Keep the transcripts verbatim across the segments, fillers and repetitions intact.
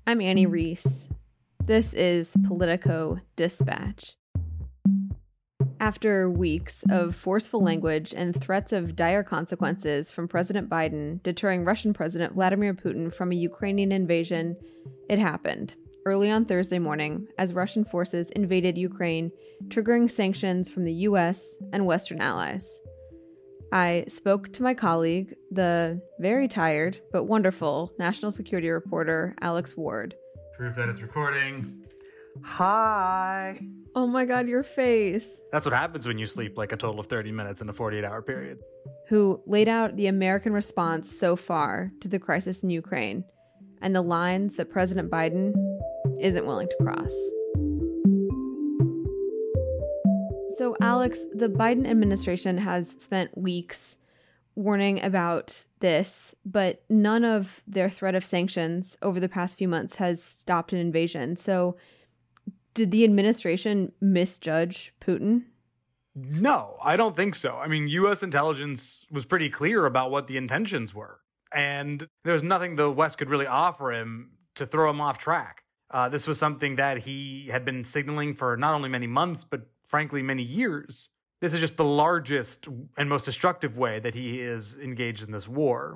I'm Annie Reese. This is Politico Dispatch. After weeks of forceful language and threats of dire consequences from President Biden deterring Russian President Vladimir Putin from a Ukrainian invasion, it happened early on Thursday morning as Russian forces invaded Ukraine, triggering sanctions from the U S and Western allies. I spoke to my colleague, the very tired but wonderful national security reporter, Alex Ward. Proof that it's recording. Hi. Oh my God, your face. That's what happens when you sleep like a total of thirty minutes in a forty-eight hour period. Who laid out the American response so far to the crisis in Ukraine and the lines that President Biden isn't willing to cross. So, Alex, the Biden administration has spent weeks warning about this, but none of their threat of sanctions over the past few months has stopped an invasion. So, did the administration misjudge Putin? No, I don't think so. I mean, U S intelligence was pretty clear about what the intentions were, and there was nothing the West could really offer him to throw him off track. Uh, this was something that he had been signaling for not only many months, but frankly, many years. This is just the largest and most destructive way that he is engaged in this war.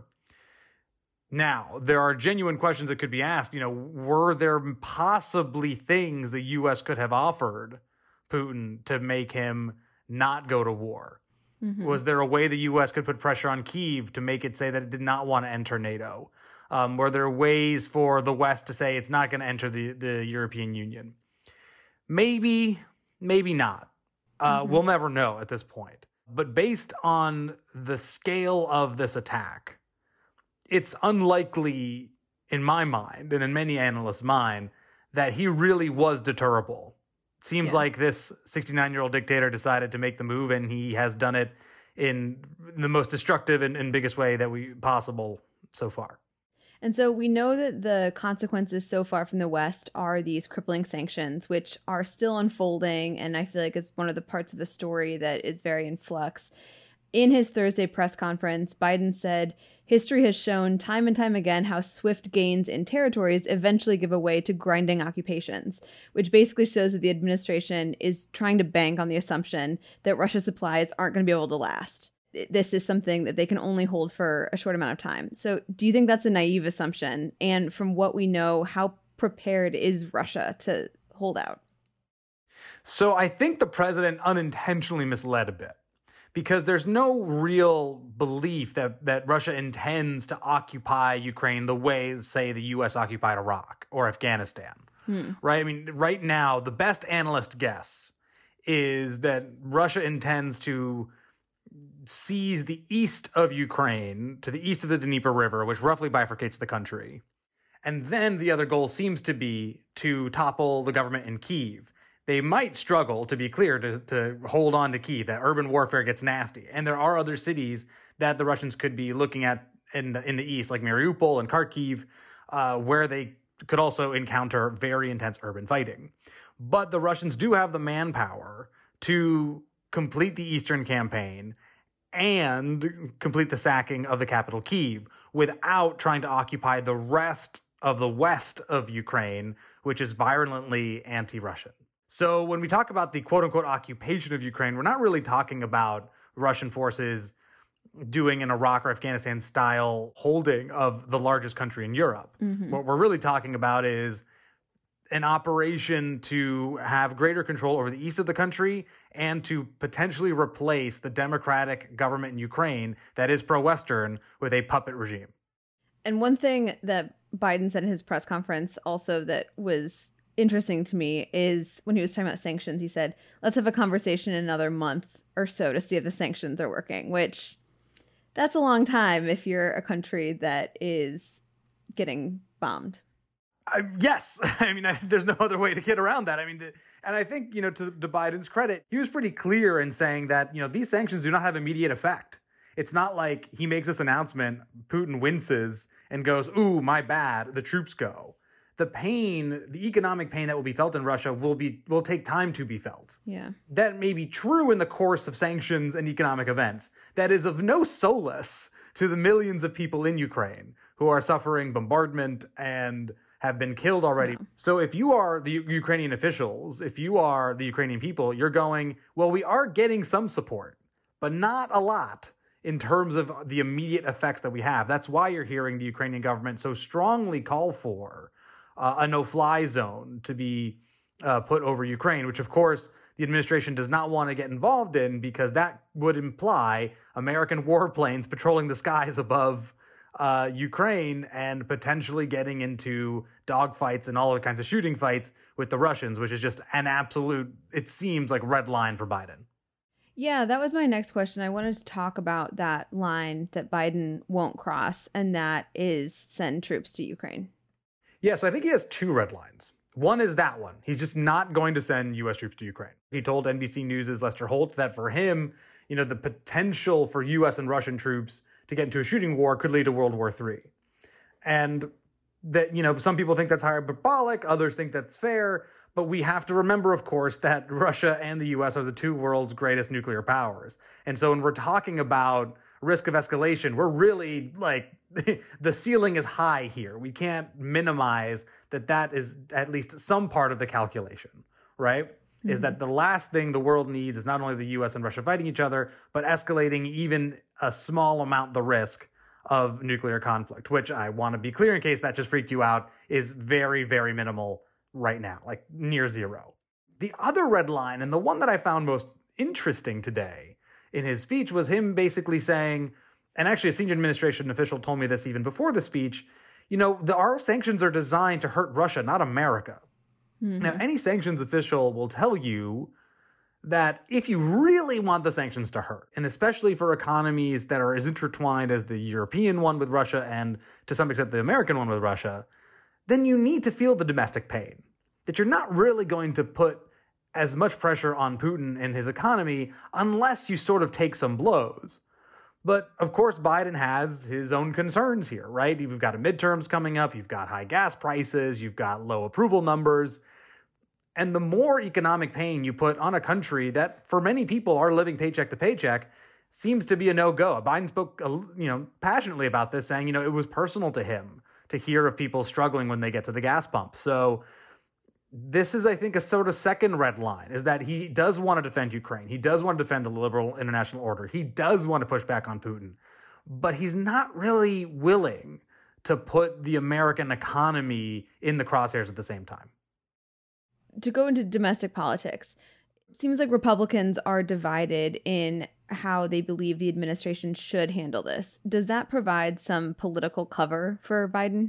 Now, there are genuine questions that could be asked. You know, were there possibly things the U S could have offered Putin to make him not go to war? Mm-hmm. Was there a way the U S could put pressure on Kyiv to make it say that it did not want to enter NATO? Um, were there ways for the West to say it's not going to enter the, the European Union? Maybe, maybe not. Uh, mm-hmm. We'll never know at this point. But based on the scale of this attack, it's unlikely, in my mind, and in many analysts' mind, that he really was deterrable. It seems yeah. like this sixty-nine-year-old dictator decided to make the move, and he has done it in the most destructive and, and biggest way that we possible so far. And so we know that the consequences so far from the West are these crippling sanctions, which are still unfolding. And I feel like it's one of the parts of the story that is very in flux. In his Thursday press conference, Biden said, history has shown time and time again how swift gains in territories eventually give way to grinding occupations, which basically shows that the administration is trying to bank on the assumption that Russia's supplies aren't going to be able to last. This is something that they can only hold for a short amount of time. So do you think that's a naive assumption? And from what we know, how prepared is Russia to hold out? So I think the president unintentionally misled a bit, because there's no real belief that, that Russia intends to occupy Ukraine the way, say, the U S occupied Iraq or Afghanistan, hmm. right? I mean, right now, the best analyst guess is that Russia intends to seize the east of Ukraine to the east of the Dnieper River, which roughly bifurcates the country. And then the other goal seems to be to topple the government in Kyiv. They might struggle, to be clear, to, to hold on to Kyiv. That urban warfare gets nasty. And there are other cities that the Russians could be looking at in the, in the east, like Mariupol and Kharkiv, uh, where they could also encounter very intense urban fighting. But the Russians do have the manpower to complete the eastern campaign and complete the sacking of the capital, Kyiv, without trying to occupy the rest of the west of Ukraine, which is virulently anti-Russian. So when we talk about the quote-unquote occupation of Ukraine, we're not really talking about Russian forces doing an Iraq or Afghanistan-style holding of the largest country in Europe. Mm-hmm. What we're really talking about is an operation to have greater control over the east of the country and to potentially replace the democratic government in Ukraine that is pro-Western with a puppet regime. And one thing that Biden said in his press conference also that was interesting to me is when he was talking about sanctions, he said, let's have a conversation in another month or so to see if the sanctions are working, which that's a long time if you're a country that is getting bombed. Uh, yes. I mean, I, there's no other way to get around that. I mean, the, and I think, you know, to, to Biden's credit, he was pretty clear in saying that, you know, these sanctions do not have immediate effect. It's not like he makes this announcement, Putin winces and goes, ooh, my bad, the troops go. The pain, the economic pain that will be felt in Russia will be will take time to be felt. Yeah. That may be true in the course of sanctions and economic events. That is of no solace to the millions of people in Ukraine who are suffering bombardment and have been killed already. No. So if you are the U- Ukrainian officials, if you are the Ukrainian people, you're going, well, we are getting some support, but not a lot in terms of the immediate effects that we have. That's why you're hearing the Ukrainian government so strongly call for uh, a no-fly zone to be uh, put over Ukraine, which of course the administration does not want to get involved in, because that would imply American warplanes patrolling the skies above uh, Ukraine and potentially getting into dogfights and all the kinds of shooting fights with the Russians, which is just an absolute, it seems like, red line for Biden. Yeah, that was my next question. I wanted to talk about that line that Biden won't cross, and that is send troops to Ukraine. Yeah, so I think he has two red lines. One is that one. He's just not going to send U S troops to Ukraine. He told N B C News' Lester Holt that for him, you know, the potential for U S and Russian troops to get into a shooting war could lead to World War Three. And that, you know, some people think that's hyperbolic, others think that's fair, but we have to remember, of course, that Russia and the U S are the two world's greatest nuclear powers. And so when we're talking about risk of escalation, we're really like, the ceiling is high here. We can't minimize that that is at least some part of the calculation, right? Mm-hmm. Is that the last thing the world needs is not only the U S and Russia fighting each other, but escalating even a small amount the risk of nuclear conflict, which I want to be clear in case that just freaked you out, is very, very minimal right now, like near zero. The other red line, and the one that I found most interesting today in his speech, was him basically saying, and actually a senior administration official told me this even before the speech, you know, the, our sanctions are designed to hurt Russia, not America. Mm-hmm. Now, any sanctions official will tell you that if you really want the sanctions to hurt, and especially for economies that are as intertwined as the European one with Russia and to some extent the American one with Russia, then you need to feel the domestic pain. That you're not really going to put as much pressure on Putin and his economy unless you sort of take some blows. But of course, Biden has his own concerns here, right? You've got a midterms coming up, you've got high gas prices, you've got low approval numbers. And the more economic pain you put on a country that, for many people, are living paycheck to paycheck, seems to be a no-go. Biden spoke, you know, passionately about this, saying, you know, it was personal to him to hear of people struggling when they get to the gas pump. So this is, I think, a sort of second red line, is that he does want to defend Ukraine. He does want to defend the liberal international order. He does want to push back on Putin. But he's not really willing to put the American economy in the crosshairs at the same time. To go into domestic politics, it seems like Republicans are divided in how they believe the administration should handle this. Does that provide some political cover for Biden?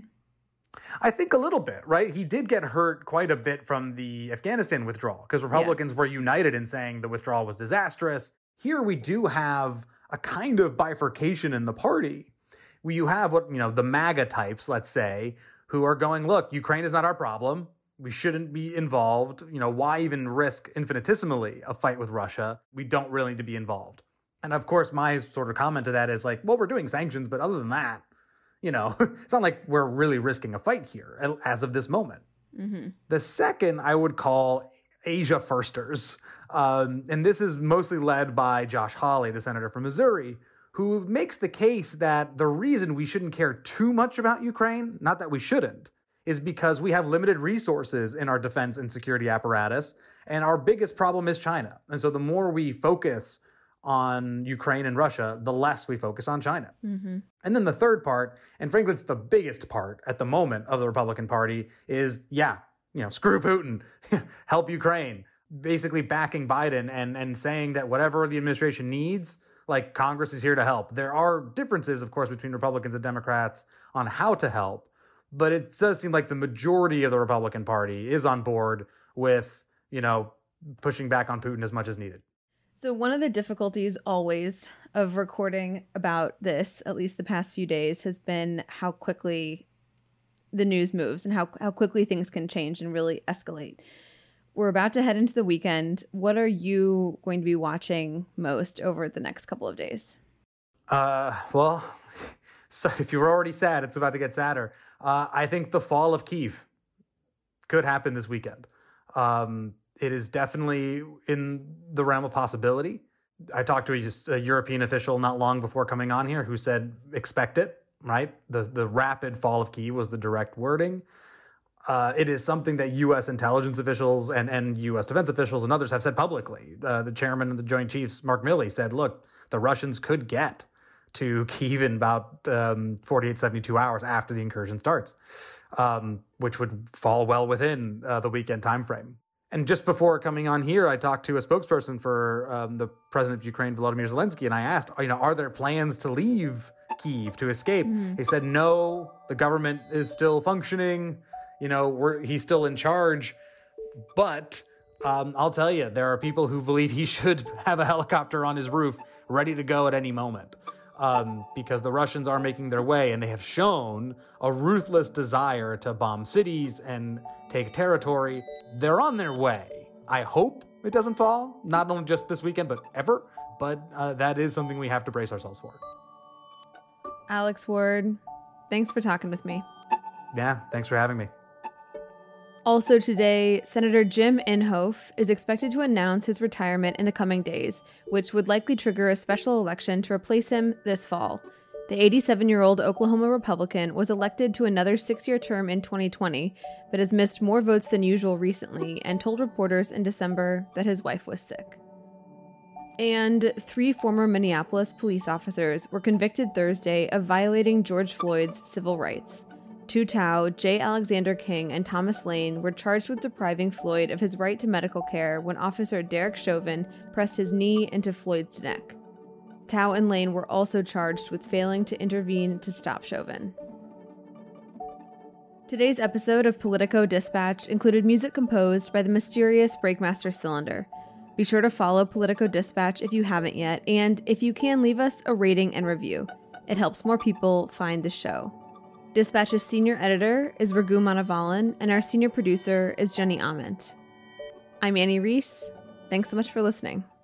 I think a little bit, right? He did get hurt quite a bit from the Afghanistan withdrawal because Republicans yeah. were united in saying the withdrawal was disastrous. Here we do have a kind of bifurcation in the party where you have what, you know, the MAGA types, let's say, who are going, look, Ukraine is not our problem. We shouldn't be involved. You know, why even risk infinitesimally a fight with Russia? We don't really need to be involved. And of course, my sort of comment to that is like, well, we're doing sanctions, but other than that, you know, it's not like we're really risking a fight here as of this moment. Mm-hmm. The second I would call Asia firsters. Um, and this is mostly led by Josh Hawley, the senator from Missouri, who makes the case that the reason we shouldn't care too much about Ukraine, not that we shouldn't, is because we have limited resources in our defense and security apparatus. And our biggest problem is China. And so the more we focus on Ukraine and Russia, the less we focus on China. Mm-hmm. And then the third part, and frankly, it's the biggest part at the moment of the Republican Party, is, yeah, you know, screw Putin, help Ukraine, basically backing Biden and, and saying that whatever the administration needs, like Congress is here to help. There are differences, of course, between Republicans and Democrats on how to help, but it does seem like the majority of the Republican Party is on board with, you know, pushing back on Putin as much as needed. So one of the difficulties always of recording about this, at least the past few days, has been how quickly the news moves and how, how quickly things can change and really escalate. We're about to head into the weekend. What are you going to be watching most over the next couple of days? Uh, well, so if you were already sad, it's about to get sadder. Uh, I think the fall of Kyiv could happen this weekend. Um, It is definitely in the realm of possibility. I talked to a, just a European official not long before coming on here who said, expect it, right? The the rapid fall of Kyiv was the direct wording. Uh, it is something that U S intelligence officials and, and U S defense officials and others have said publicly. Uh, the chairman of the Joint Chiefs, Mark Milley, said, look, the Russians could get to Kyiv in about um, forty-eight, seventy-two hours after the incursion starts, um, which would fall well within uh, the weekend timeframe. And just before coming on here, I talked to a spokesperson for um, the president of Ukraine, Volodymyr Zelensky, and I asked, you know, are there plans to leave Kyiv, to escape? Mm. He said, no, the government is still functioning. You know, we're, he's still in charge. But um, I'll tell you, there are people who believe he should have a helicopter on his roof ready to go at any moment. Um, because the Russians are making their way, and they have shown a ruthless desire to bomb cities and take territory. They're on their way. I hope it doesn't fall, not only just this weekend, but ever. But uh, that is something we have to brace ourselves for. Alex Ward, thanks for talking with me. Yeah, thanks for having me. Also today, Senator Jim Inhofe is expected to announce his retirement in the coming days, which would likely trigger a special election to replace him this fall. The eighty-seven-year-old Oklahoma Republican was elected to another six-year term in twenty twenty, but has missed more votes than usual recently and told reporters in December that his wife was sick. And three former Minneapolis police officers were convicted Thursday of violating George Floyd's civil rights. Tu Tao, J. Alexander King, and Thomas Lane were charged with depriving Floyd of his right to medical care when Officer Derek Chauvin pressed his knee into Floyd's neck. Tao and Lane were also charged with failing to intervene to stop Chauvin. Today's episode of Politico Dispatch included music composed by the mysterious Breakmaster Cylinder. Be sure to follow Politico Dispatch if you haven't yet, and if you can, leave us a rating and review. It helps more people find the show. Dispatch's senior editor is Raghu Manavalan, and our senior producer is Jenny Ament. I'm Annie Reese. Thanks so much for listening.